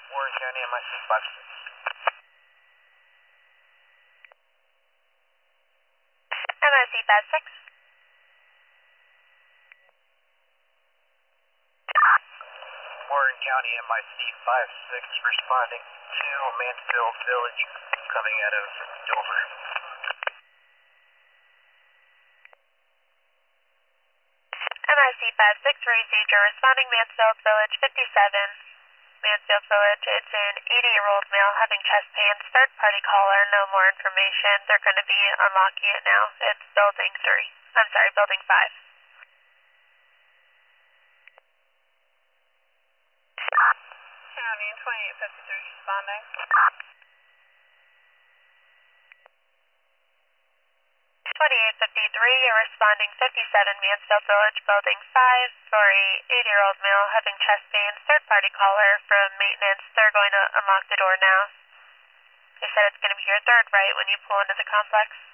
Warren County, MIC 56. MIC 56. Warren County, MIC 56, responding to Mansfield Village, coming out of Dover. MIC 56, received your responding Mansfield Village 57. Mansfield Village, it's an 80-year-old male having chest pains, third party caller, no more information. They're going to be unlocking it now. It's building 3. I'm sorry, building 5. County 2853 responding. 2853, you're responding 57 Mansfield Village, building 5 for a 80-year-old male having chest pains, third party caller from maintenance. They're going to unlock the door now. They said it's going to be your third right when you pull into the complex.